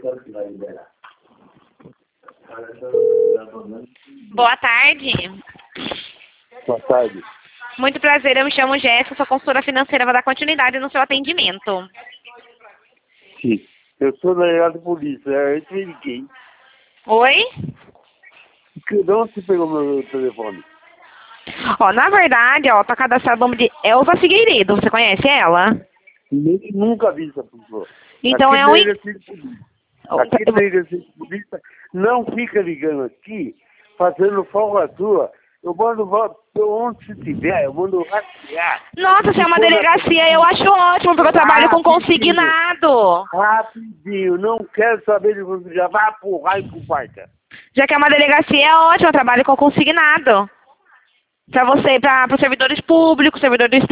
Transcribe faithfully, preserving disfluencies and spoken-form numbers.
Boa tarde. Boa tarde. Muito prazer, eu me chamo Jéssica, sou consultora financeira, vou dar continuidade no seu atendimento. Sim. Eu sou delegado de polícia, eu te liguei. Oi? De onde você pegou meu telefone? Ó, na verdade, ó, tá cadastrado o nome de Elza Figueiredo, você conhece ela? Nem- Nunca vi essa pessoa. Então Aqui é na um... delegacia de polícia. Aqui na delegacia de polícia, não fica ligando aqui, fazendo folga sua. Eu mando vo- onde se tiver, eu mando rastrear. Nossa, se é uma for na delegacia, eu acho ótimo, porque eu trabalho com consignado. Rapidinho, não quero saber de você, já vai pro raio com parta. Já que é uma delegacia, é ótimo, eu trabalho com consignado. Pra você, para os servidores públicos, servidores